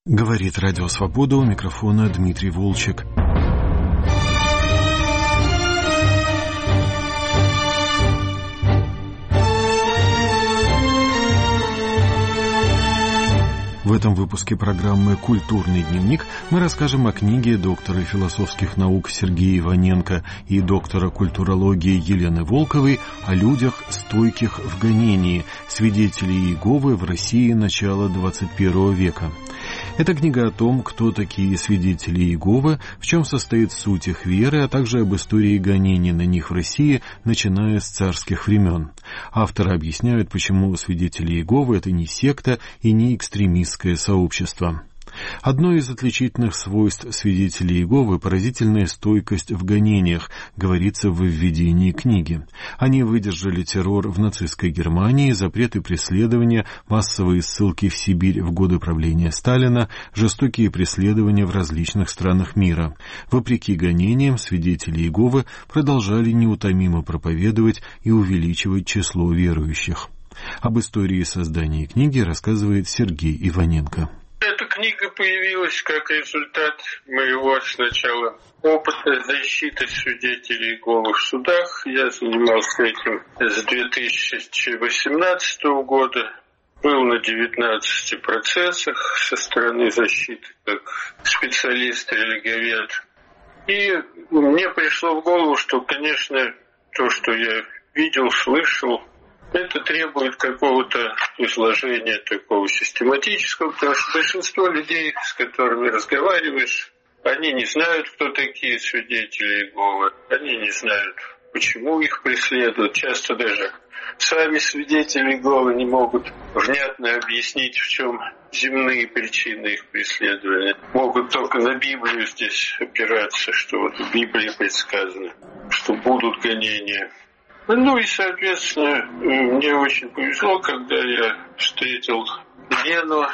Говорит Радио Свобода, у микрофона Дмитрий Волчек. В этом выпуске программы «Культурный дневник» мы расскажем о книге доктора философских наук Сергея Иваненко и доктора культурологии Елены Волковой о людях, стойких в гонении, свидетелей Иеговы в России начала XXI века. Эта книга о том, кто такие свидетели Иеговы, в чем состоит суть их веры, а также об истории гонений на них в России, начиная с царских времен. Авторы объясняют, почему свидетели Иеговы — это не секта и не экстремистское сообщество. Одно из отличительных свойств свидетелей Иеговы — поразительная стойкость в гонениях, говорится в введении книги. Они выдержали террор в нацистской Германии, запреты преследования, массовые ссылки в Сибирь в годы правления Сталина, жестокие преследования в различных странах мира. Вопреки гонениям, свидетели Иеговы продолжали неутомимо проповедовать и увеличивать число верующих. Об истории создания книги рассказывает Сергей Иваненко. Эта книга появилась как результат моего сначала опыта защиты свидетелей Иеговы в судах. Я занимался этим с 2018 года. Был на 19 процессах со стороны защиты как специалист-религовед. И мне пришло в голову, что, конечно, то, что я видел, слышал, это требует какого-то изложения такого систематического, потому что большинство людей, с которыми разговариваешь, они не знают, кто такие свидетели Иеговы, они не знают, почему их преследуют. Часто даже сами свидетели Иеговы не могут внятно объяснить, в чем земные причины их преследования. Могут только на Библию здесь опираться, что вот в Библии предсказано, что будут гонения. Ну и, соответственно, мне очень повезло, когда я встретил Лену,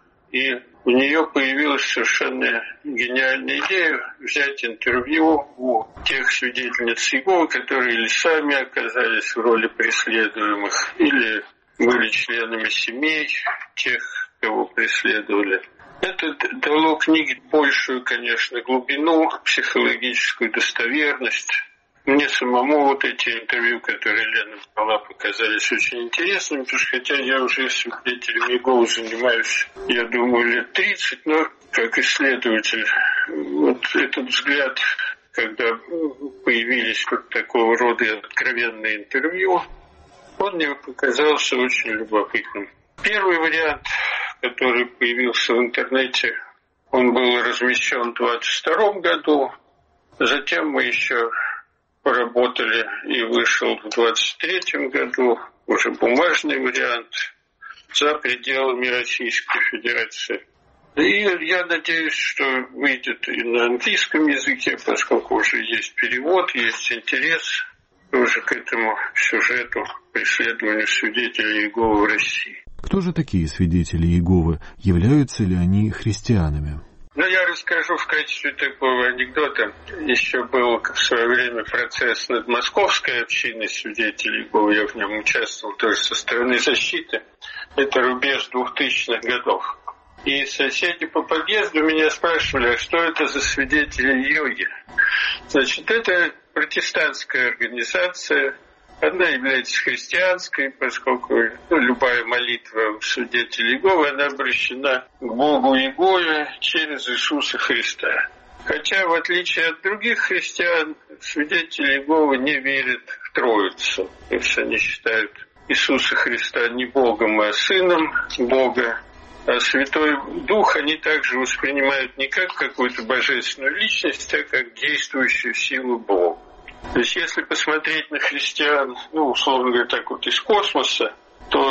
и у нее появилась совершенно гениальная идея взять интервью у тех свидетельниц Иеговы, которые или сами оказались в роли преследуемых, или были членами семей тех, кого преследовали. Это дало книге большую, конечно, глубину, психологическую достоверность. Мне самому вот эти интервью, которые Лена дала, показались очень интересными, потому что хотя я уже свидетелем Иеговы занимаюсь, я думаю, лет 30, но как исследователь, вот этот взгляд, когда появились вот такого рода откровенные интервью, он мне показался очень любопытным. Первый вариант, который появился в интернете, он был размещен в 22 году, затем мы еще поработали и вышел в 23 году уже бумажный вариант за пределами Российской Федерации. И я надеюсь, что выйдет и на английском языке, поскольку уже есть перевод, есть интерес тоже к этому сюжету преследованию свидетелей Иеговы в России. Кто же такие свидетели Иеговы? Являются ли они христианами? Я расскажу в качестве такого анекдота. Еще был в свое время процесс над московской общиной свидетелей Иеговы. Я в нем участвовал тоже со стороны защиты. Это рубеж 2000-х годов. И соседи по подъезду меня спрашивали, а что это за свидетели Иеговы? Значит, это протестантская организация. Одна является христианской, поскольку любая молитва свидетелей Иеговы, она обращена к Богу Иегове через Иисуса Христа. Хотя, в отличие от других христиан, свидетели Иеговы не верят в Троицу. То есть они считают Иисуса Христа не Богом, а Сыном Бога. А Святой Дух они также воспринимают не как какую-то божественную личность, а как действующую силу Бога. То есть, если посмотреть на христиан, условно говоря, так вот из космоса, то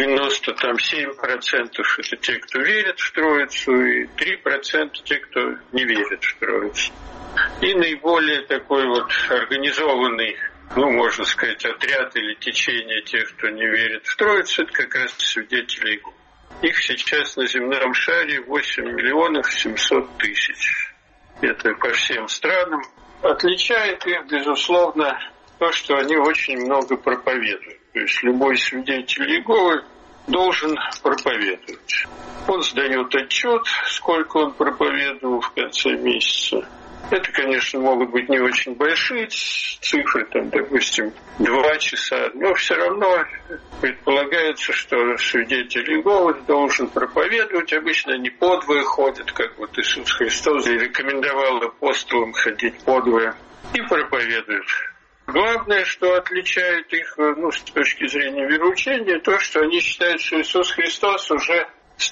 97% это те, кто верит в Троицу, и 3% те, кто не верит в Троицу. И наиболее такой вот организованный, можно сказать, отряд или течение тех, кто не верит в Троицу, это как раз свидетели Иеговы. Их сейчас на земном шаре 8 700 000. Это по всем странам. Отличает их, безусловно, то, что они очень много проповедуют. То есть любой свидетель Иеговы должен проповедовать. Он сдает отчет, сколько он проповедовал в конце месяца. Это, конечно, могут быть не очень большие цифры, там, допустим, 2 часа, но все равно предполагается, что свидетель Иеговы должен проповедовать. Обычно они подвое ходят, как вот Иисус Христос рекомендовал апостолам ходить подвое, и проповедуют. Главное, что отличает их, с точки зрения вероучения, то, что они считают, что Иисус Христос уже с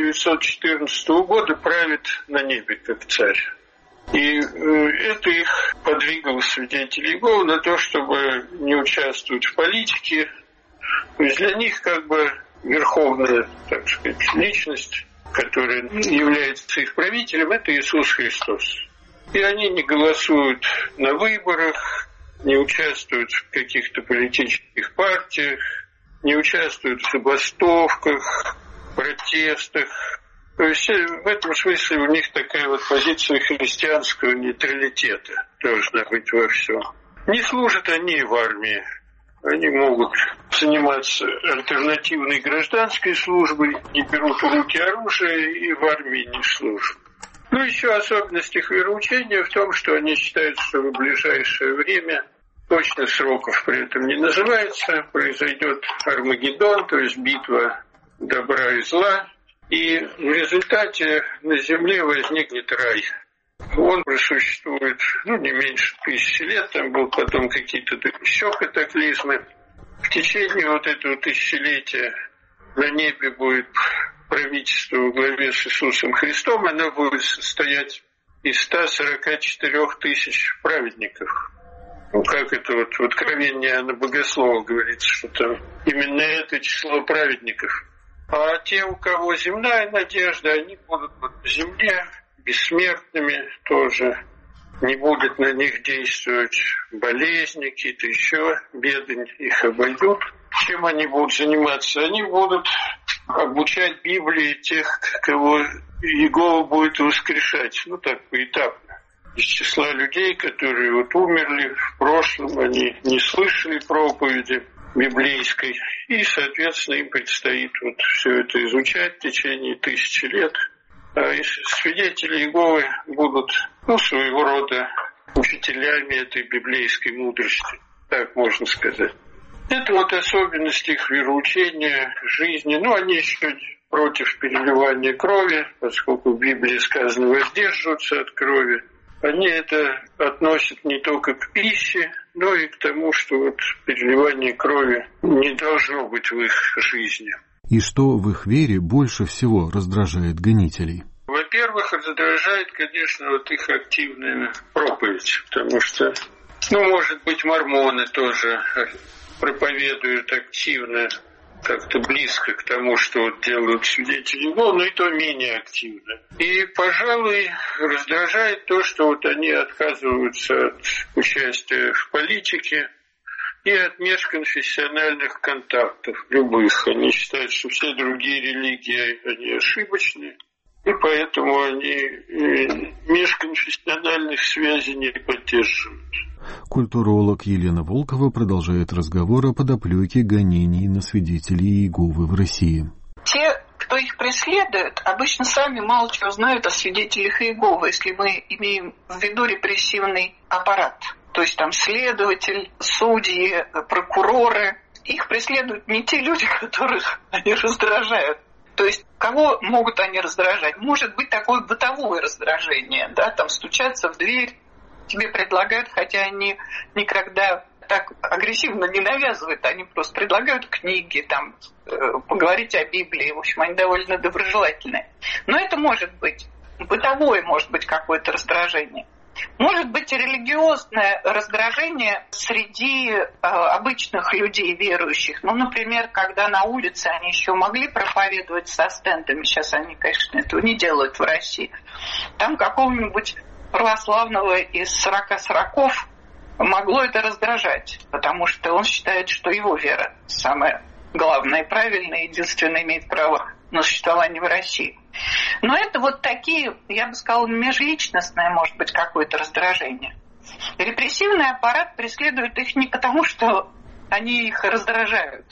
1914 года правит на небе как царь. И это их подвигало свидетелей Иеговы на то, чтобы не участвовать в политике. То есть для них как бы верховная, так сказать, личность, которая является их правителем, это Иисус Христос. И они не голосуют на выборах, не участвуют в каких-то политических партиях, не участвуют в забастовках, протестах. То есть в этом смысле у них такая вот позиция христианского нейтралитета должна быть во всем. Не служат они в армии. Они могут заниматься альтернативной гражданской службой, не берут в руки оружие и в армии не служат. Еще особенность их вероучения в том, что они считают, что в ближайшее время, точно сроков при этом не называется, произойдет Армагеддон, то есть битва добра и зла. И в результате на земле возникнет рай. Он просуществует не меньше 1000 лет, там был потом какие-то еще катаклизмы. В течение вот этого тысячелетия на небе будет правительство во главе с Иисусом Христом, оно будет состоять из 144 тысяч праведников. Как это вот в Откровении Иоанна Богослова говорится, что там именно это число праведников. А те, у кого земная надежда, они будут на земле бессмертными тоже. Не будут на них действовать болезни, какие-то еще беды их обойдут. Чем они будут заниматься? Они будут обучать Библии тех, кого Иегова будет воскрешать. Так, поэтапно. Из числа людей, которые умерли в прошлом, они не слышали проповеди библейской. И, соответственно, им предстоит все это изучать в течение 1000 лет. А свидетели Иеговы будут, своего рода учителями этой библейской мудрости, так можно сказать. Это особенность их вероучения, жизни. Они еще против переливания крови, поскольку в Библии сказано «воздерживаться от крови». Они это относят не только к пище, но и к тому, что переливание крови не должно быть в их жизни. И что в их вере больше всего раздражает гонителей? Во-первых, раздражает, конечно, их активная проповедь, потому что, может быть, мормоны тоже проповедуют активно, как-то близко к тому, что делают свидетели Иеговы, но и то менее активно. И, пожалуй, раздражает то, что они отказываются от участия в политике и от межконфессиональных контактов любых. Они считают, что все другие религии, они ошибочны, и поэтому они межконфессиональных связей не поддерживают. Культуролог Елена Волкова продолжает разговор о подоплеке гонений на свидетелей Иеговы в России. Те, кто их преследует, обычно сами мало чего знают о свидетелях Иеговы, если мы имеем в виду репрессивный аппарат. То есть там следователь, судьи, прокуроры. Их преследуют не те люди, которых они раздражают. То есть кого могут они раздражать? Может быть такое бытовое раздражение, там стучаться в дверь, тебе предлагают, хотя они никогда так агрессивно не навязывают, они просто предлагают книги, поговорить о Библии, в общем, они довольно доброжелательные. Но это может быть бытовое, может быть какое-то раздражение. Может быть религиозное раздражение среди обычных людей верующих. Например, когда на улице они еще могли проповедовать со стендами, сейчас они, конечно, этого не делают в России. Там какого-нибудь православного из 40 сороков могло это раздражать, потому что он считает, что его вера самая главная и правильная, единственная имеет право на существование в России. Но это такие, я бы сказала, межличностное, может быть, какое-то раздражение. Репрессивный аппарат преследует их не потому, что они их раздражают,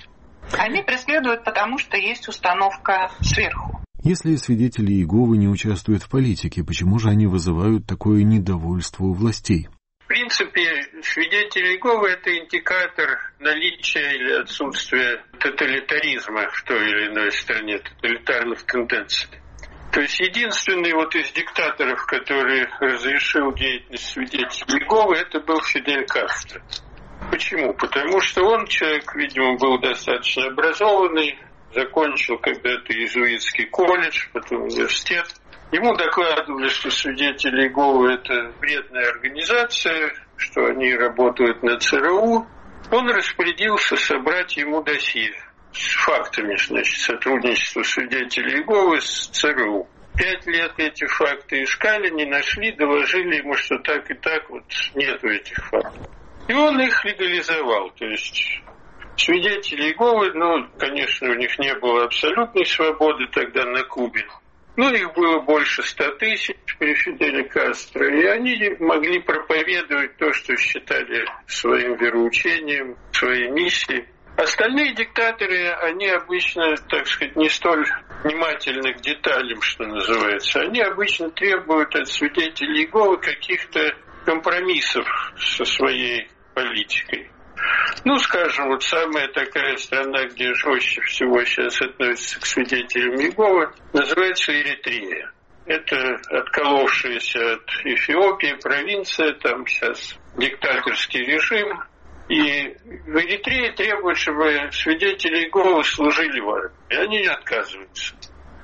Они преследуют, потому что есть установка сверху. Если свидетели Иеговы не участвуют в политике, почему же они вызывают такое недовольство у властей? В принципе, свидетели Иеговы – это индикатор наличия или отсутствия тоталитаризма в той или иной стране, тоталитарных тенденций. То есть единственный из диктаторов, который разрешил деятельность свидетелей Иеговы, это был Фидель Кастро. Почему? Потому что он человек, видимо, был достаточно образованный, закончил когда-то иезуитский колледж, потом университет. Ему докладывали, что свидетели Иеговы – это вредная организация, что они работают на ЦРУ. Он распорядился собрать ему досье с фактами, сотрудничества свидетелей Иеговы с ЦРУ. 5 лет эти факты искали, не нашли, доложили ему, что так и так нету этих фактов. И он их легализовал, то есть свидетели Иеговы, конечно, у них не было абсолютной свободы тогда на Кубе. Их было больше 100 тысяч при Фиделе Кастро, и они могли проповедовать то, что считали своим вероучением, своей миссией. Остальные диктаторы, они обычно, не столь внимательны к деталям, что называется. Они обычно требуют от свидетелей Иеговы каких-то компромиссов со своей политикой. Скажем, самая такая страна, где жестче всего сейчас относятся к свидетелям Иеговы, называется Эритрея. Это отколовшаяся от Эфиопии провинция, там сейчас диктаторский режим. И в Эритрее требуют, чтобы свидетели Иеговы служили в армии. И они не отказываются.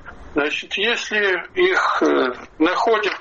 Если их находят,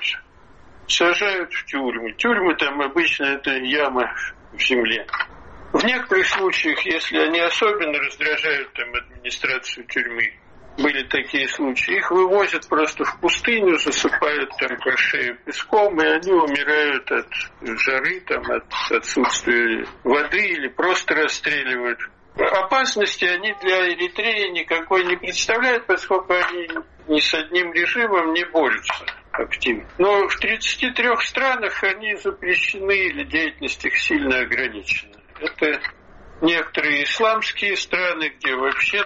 сажают в тюрьмы. Тюрьмы там обычно это ямы в земле. В некоторых случаях, если они особенно раздражают администрацию тюрьмы, были такие случаи, их вывозят просто в пустыню, засыпают по шею песком, и они умирают от жары, от отсутствия воды или просто расстреливают. Опасности они для Эритреи никакой не представляют, поскольку они ни с одним режимом не борются активно. Но в 33 странах они запрещены или деятельность их сильно ограничена. Это некоторые исламские страны, где вообще,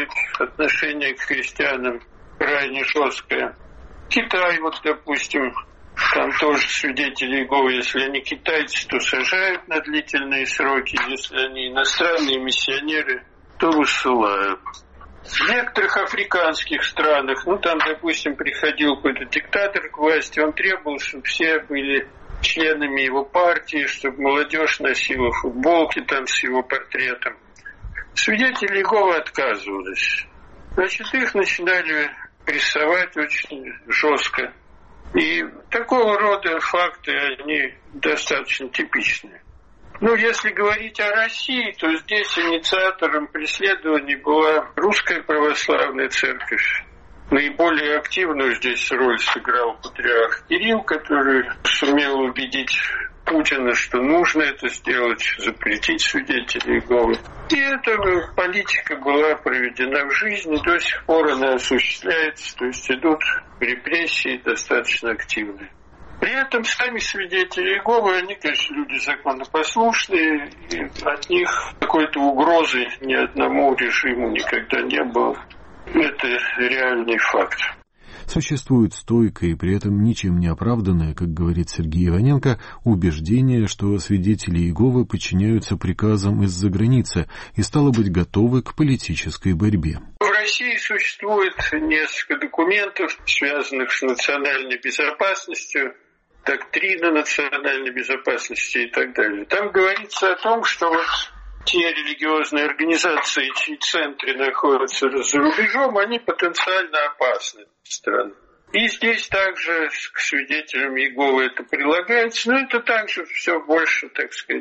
отношение к христианам крайне жесткое. Китай, допустим, там тоже свидетели Иеговы, если они китайцы, то сажают на длительные сроки, если они иностранные миссионеры, то высылают. В некоторых африканских странах, там, допустим, приходил какой-то диктатор к власти, он требовал, чтобы все были членами его партии, чтобы молодежь носила футболки с его портретом. Свидетели Иеговы отказывались. Их начинали прессовать очень жестко. И такого рода факты, они достаточно типичны. Если говорить о России, то здесь инициатором преследований была Русская Православная Церковь. Наиболее активную здесь роль сыграл патриарх Кирилл, который сумел убедить Путина, что нужно это сделать, запретить свидетелей Иеговы. И эта политика была проведена в жизнь, и до сих пор она осуществляется, то есть идут репрессии достаточно активные. При этом сами свидетели Иеговы, они, конечно, люди законопослушные, и от них какой-то угрозы ни одному режиму никогда не было. Это реальный факт. Существует стойкое и при этом ничем не оправданное, как говорит Сергей Иваненко, убеждение, что свидетели Иеговы подчиняются приказам из-за границы и, стало быть, готовы к политической борьбе. В России существует несколько документов, связанных с национальной безопасностью, доктрина национальной безопасности и так далее. Там говорится о том, что те религиозные организации, чьи центры находятся за рубежом, они потенциально опасны для страны. И здесь также к свидетелям Иеговы это прилагается, но это также все больше,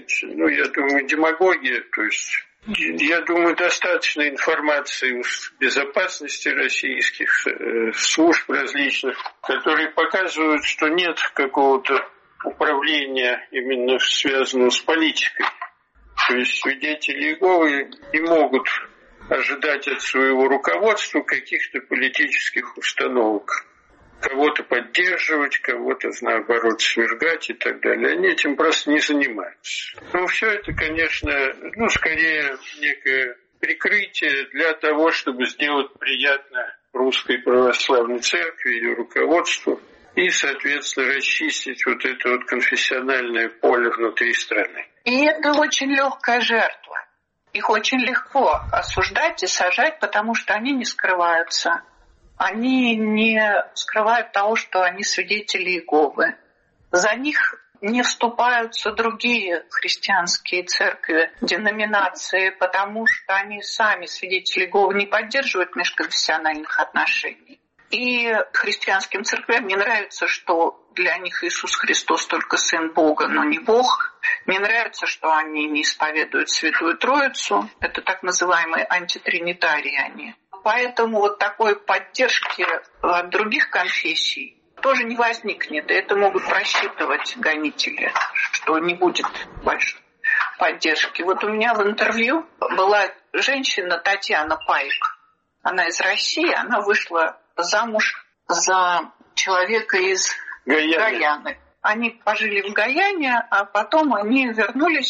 я думаю, демагогия. То есть, я думаю, достаточно информации в безопасности российских служб различных, которые показывают, что нет какого-то управления именно связанного с политикой. То есть свидетели Иеговы не могут ожидать от своего руководства каких-то политических установок. Кого-то поддерживать, кого-то, наоборот, свергать и так далее. Они этим просто не занимаются. Но все это, конечно, скорее некая прикрытие для того, чтобы сделать приятно Русской Православной Церкви или руководству и, соответственно, расчистить вот это вот конфессиональное поле внутри страны. И это очень легкая жертва. Их очень легко осуждать и сажать, потому что они не скрываются. Они не скрывают того, что они свидетели Иеговы. За них не вступаются другие христианские церкви, деноминации, потому что они сами, свидетели Иеговы, не поддерживают межконфессиональных отношений. И христианским церквям не нравится, что для них Иисус Христос только Сын Бога, но не Бог. Не нравится, что они не исповедуют Святую Троицу. Это так называемые антитринитарии. Поэтому вот такой поддержки от других конфессий тоже не возникнет. Это могут просчитывать гонители, что не будет большой поддержки. Вот у меня в интервью была женщина Татьяна Пайк. Она из России, она вышла замуж за человека из Гаяны. Они пожили в Гаяне, а потом они вернулись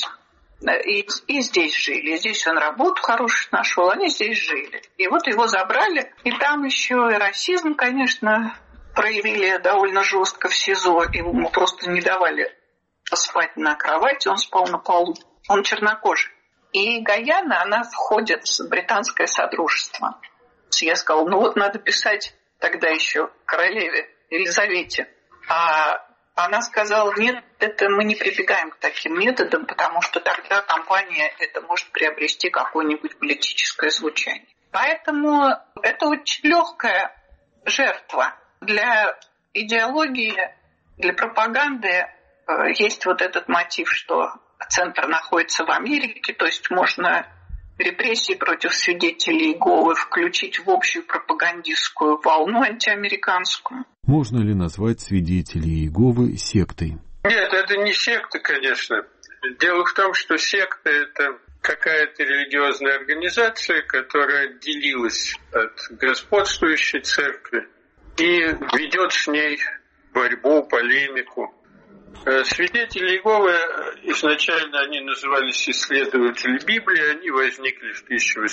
и здесь жили. Здесь он работу хорошую нашел, они здесь жили. И вот его забрали. И там еще и расизм, конечно, проявили довольно жестко в СИЗО. Ему просто не давали спать на кровати, он спал на полу. Он чернокожий. И Гаяна, она входит в британское содружество. Я сказала, ну вот надо писать тогда еще королеве Елизавете. А она сказала, нет, это мы не прибегаем к таким методам, потому что тогда компания это может приобрести какое-нибудь политическое звучание. Поэтому это очень легкая жертва. Для идеологии, для пропаганды есть вот этот мотив, что центр находится в Америке, то есть можно репрессии против свидетелей Иеговы включить в общую пропагандистскую волну антиамериканскую. Можно ли назвать свидетелей Иеговы сектой? Нет, это не секта, конечно. Дело в том, что секта – это какая-то религиозная организация, которая отделилась от господствующей церкви и ведет с ней борьбу, полемику. Свидетели Иеговы, изначально они назывались исследователи Библии, они возникли в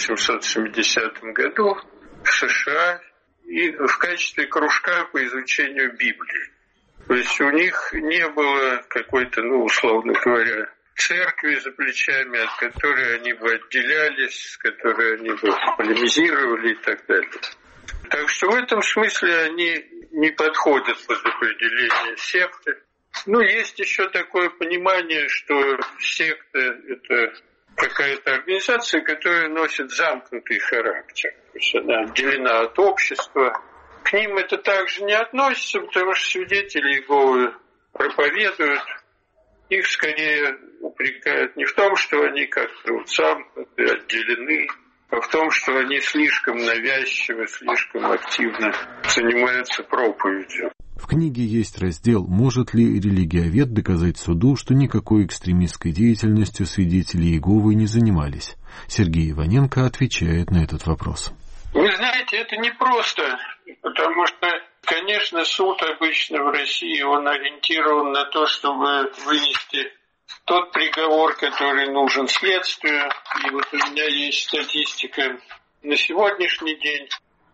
1870 году в США и в качестве кружка по изучению Библии. То есть у них не было какой-то, условно говоря, церкви за плечами, от которой они бы отделялись, с которой они бы полемизировали и так далее. Так что в этом смысле они не подходят под определение секты. Есть еще такое понимание, что секта – это какая-то организация, которая носит замкнутый характер. То есть она отделена от общества. К ним это также не относится, потому что свидетели Иеговы проповедуют. Их скорее упрекают не в том, что они как-то замкнуты, отделены, а в том, что они слишком навязчивы, слишком активно занимаются проповедью. В книге есть раздел «Может ли религиовед доказать суду, что никакой экстремистской деятельностью свидетели Иеговы не занимались?» Сергей Иваненко отвечает на этот вопрос. Вы знаете, это непросто, потому что, конечно, суд обычно в России, он ориентирован на то, чтобы вынести тот приговор, который нужен следствию. И вот у меня есть статистика на сегодняшний день.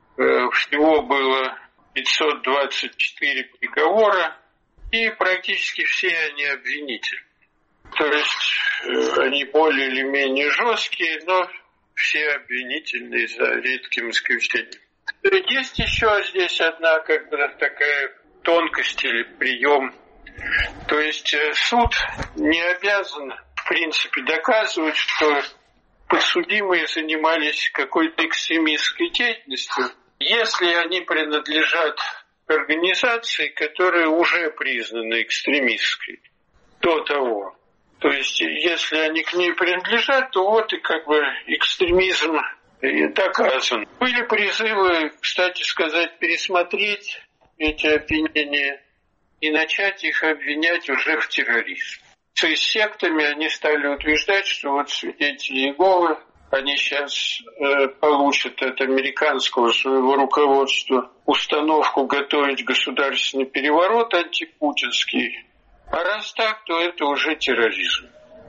Всего было 524 приговора, и практически все они обвинители. То есть они более или менее жесткие, но все обвинительные за редким исключением. Есть еще здесь одна такая тонкость или прием. То есть суд не обязан, в принципе, доказывать, что подсудимые занимались какой-то экстремистской деятельностью, если они принадлежат организации, которая уже признана экстремистской до того. То есть, если они к ней принадлежат, то вот и экстремизм доказан. Были призывы, кстати сказать, пересмотреть эти обвинения и начать их обвинять уже в терроризме. То есть сектами они стали утверждать, что вот свидетели Иеговы, они сейчас получат от американского своего руководства установку готовить государственный переворот антипутинский. А раз так, то это уже терроризм.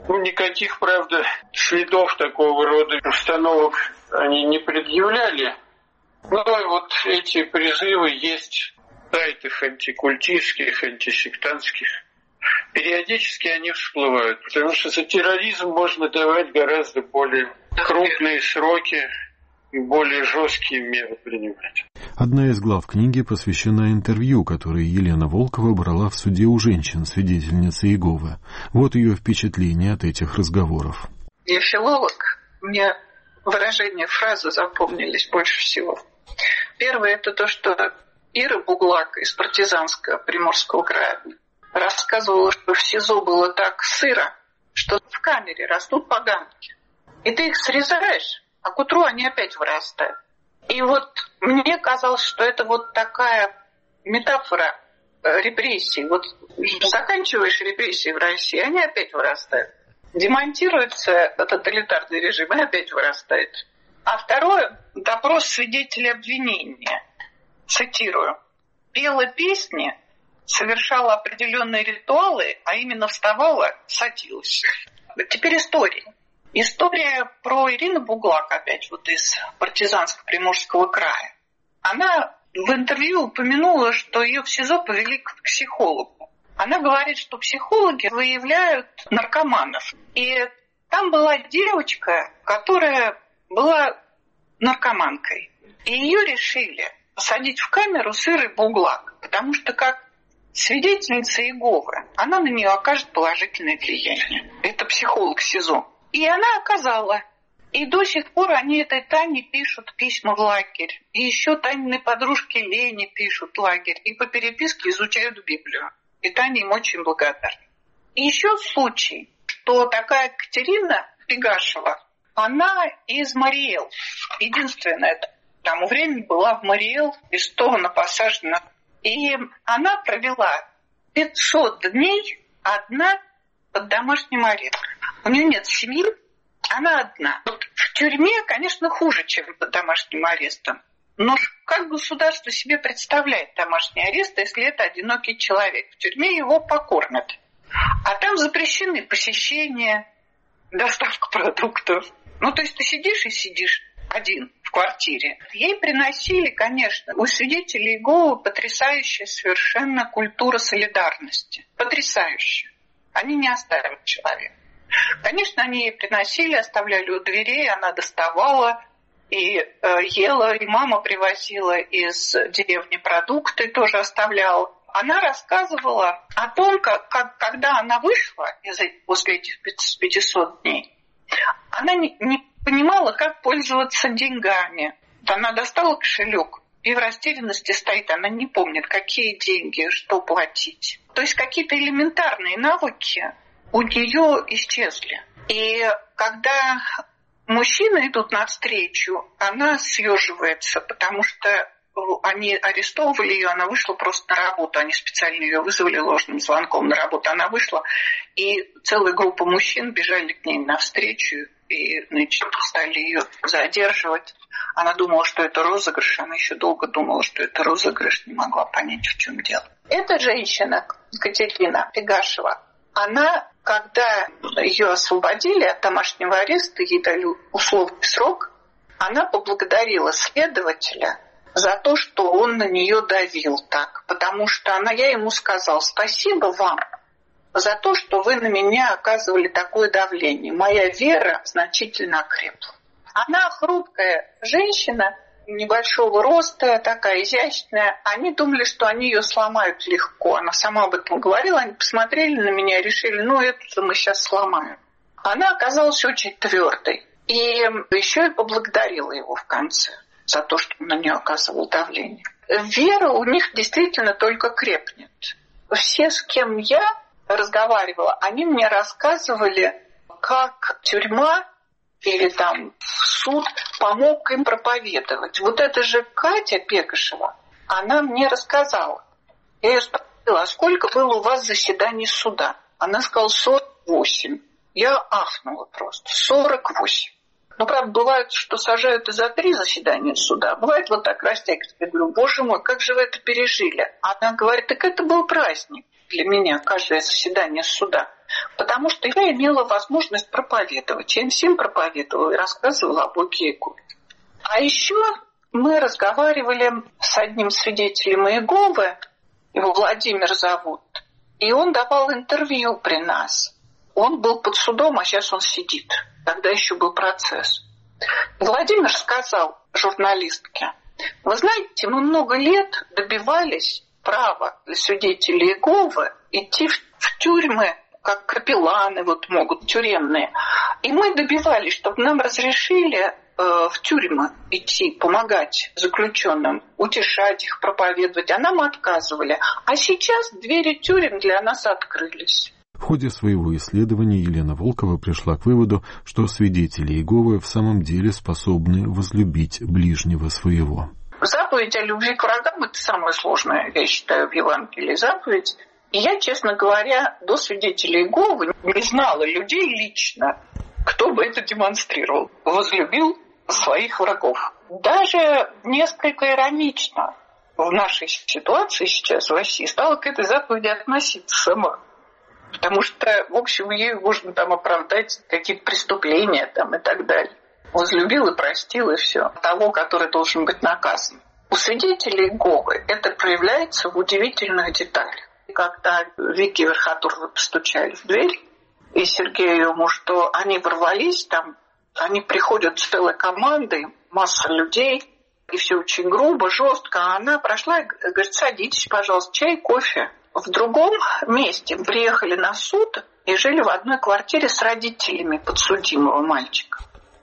Никаких, правда, следов такого рода установок они не предъявляли. Но вот эти призывы есть в сайтах антикультистских, антисектантских. Периодически они всплывают, потому что за терроризм можно давать гораздо более крупные сроки и более жесткие меры принимать. Одна из глав книги посвящена интервью, которое Елена Волкова брала в суде у женщин, свидетельницы Иеговы. Вот ее впечатления от этих разговоров. Я филолог, мне выражения, фразы запомнились больше всего. Первое – это то, что Ира Буглак из партизанского Приморского края рассказывала, что в СИЗО было так сыро, что в камере растут поганки. И ты их срезаешь, а к утру они опять вырастают. И вот мне казалось, что это вот такая метафора репрессий. Вот заканчиваешь репрессии в России, они опять вырастают. Демонтируется тоталитарный режим, и опять вырастает. А второе – допрос свидетеля обвинения. Цитирую. «Пела песни, совершала определенные ритуалы, а именно вставала, садилась». Теперь история. История про Ирину Буглак, опять вот из партизанско-приморского края. Она в интервью упомянула, что ее в СИЗО повели к психологу. Она говорит, что психологи выявляют наркоманов. И там была девочка, которая была наркоманкой. И ее решили посадить в камеру с Ирой Буглак, потому что как свидетельница Иеговы, она на нее окажет положительное влияние. Это психолог СИЗО. И она оказала. И до сих пор они этой Тане пишут письма в лагерь. И еще Таниной подружке Лене пишут в лагерь. И по переписке изучают Библию. И Таня им очень благодарна. И еще случай, что такая Катерина Пегашева, она из Мариэл. Единственная к тому времени была в Мариэл, арестована, посажена. И она провела 500 дней одна под домашним арестом. У нее нет семьи, она одна. Вот в тюрьме, конечно, хуже, чем под домашним арестом. Но как государство себе представляет домашний арест, если это одинокий человек? В тюрьме его покормят. А там запрещены посещения, доставка продуктов. То есть ты сидишь и сидишь один в квартире. Ей приносили, конечно, у свидетелей Иеговы потрясающая совершенно культура солидарности. Потрясающая. Они не оставят человека. Конечно, они ей приносили, оставляли у дверей, она доставала и ела, и мама привозила из деревни продукты, тоже оставляла. Она рассказывала о том, когда она вышла после этих 500 дней, она не понимала, как пользоваться деньгами. Она достала кошелек и в растерянности стоит, она не помнит, какие деньги, что платить. То есть какие-то элементарные навыки у нее исчезли. И когда мужчины идут навстречу, она съеживается, потому что они арестовывали ее, она вышла просто на работу, они специально ее вызвали ложным звонком на работу, она вышла, и целая группа мужчин бежали к ней навстречу и стали ее задерживать. Она думала, что это розыгрыш, она еще долго думала, что это розыгрыш, не могла понять, в чем дело. Эта женщина, Катерина Пегашева, она, когда ее освободили от домашнего ареста, ей дали условный срок, она поблагодарила следователя за то, что он на нее давил так. Потому что я ему сказал: спасибо вам за то, что вы на меня оказывали такое давление. Моя вера значительно окрепла. Она хрупкая женщина, небольшого роста, такая изящная. Они думали, что они ее сломают легко. Она сама об этом говорила. Они посмотрели на меня и решили, эту мы сейчас сломаем. Она оказалась очень твердой. И еще и поблагодарила его в конце за то, что он на нее оказывал давление. Вера у них действительно только крепнет. Все, с кем я разговаривала, они мне рассказывали, как тюрьма или там суд помог им проповедовать. Вот это же Катя Пегашева, она мне рассказала. Я ее спросила, а сколько было у вас заседаний суда? Она сказала 48. Я ахнула просто. 48. Правда, бывает, что сажают и за 3 заседания суда. Бывает вот так растягивают. Я говорю, боже мой, как же вы это пережили? Она говорит, так это был праздник для меня, каждое заседание суда. Потому что я имела возможность проповедовать. Я им всем проповедовала и рассказывала о Боге Иегове. А еще мы разговаривали с одним свидетелем Иеговы, его Владимир зовут, и он давал интервью при нас. Он был под судом, а сейчас он сидит. Тогда еще был процесс. Владимир сказал журналистке: вы знаете, мы много лет добивались права для свидетелей Иеговы идти в тюрьмы, как капелланы вот могут, тюремные. И мы добивались, чтобы нам разрешили в тюрьмы идти, помогать заключенным, утешать их, проповедовать, а нам отказывали. А сейчас двери тюрем для нас открылись. В ходе своего исследования Елена Волкова пришла к выводу, что свидетели Иеговы в самом деле способны возлюбить ближнего своего. Заповедь о любви к врагам – это самое сложное, я считаю, в Евангелии заповедь. И я, честно говоря, до свидетелей Иеговы не знала людей лично, кто бы это демонстрировал. Возлюбил своих врагов. Даже несколько иронично в нашей ситуации сейчас в России стала к этой заповеди относиться сама. Потому что, в общем, ей можно там оправдать какие-то преступления там, и так далее. Возлюбил и простил, и все. Того, который должен быть наказан. У свидетелей Иеговы это проявляется в удивительных деталях. Когда Вике Верхотуровой постучали в дверь, и Сергею ему, что они ворвались там, они приходят с целой командой, масса людей, и все очень грубо, жестко. А она прошла и говорит: садитесь, пожалуйста, чай, кофе. В другом месте приехали на суд и жили в одной квартире с родителями подсудимого мальчика.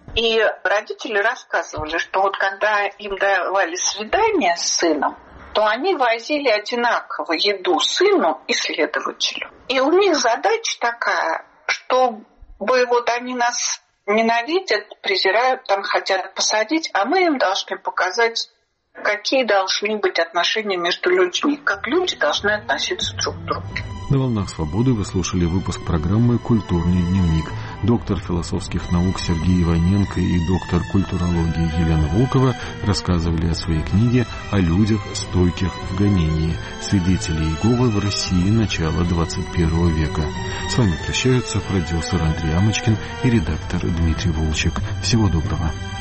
И родители рассказывали, что вот когда им давали свидание с сыном, то они возили одинаково еду сыну и следователю. И у них задача такая, чтобы вот они нас ненавидят, презирают, там хотят посадить, а мы им должны показать, какие должны быть отношения между людьми, как люди должны относиться друг к другу. На «Волнах Свободы» вы слушали выпуск программы «Культурный дневник». Доктор философских наук Сергей Иваненко и доктор культурологии Елена Волкова рассказывали о своей книге о людях, стойких в гонении. Свидетели Иеговы в России начала 21 века. С вами прощаются продюсер Андрей Амочкин и редактор Дмитрий Волчек. Всего доброго.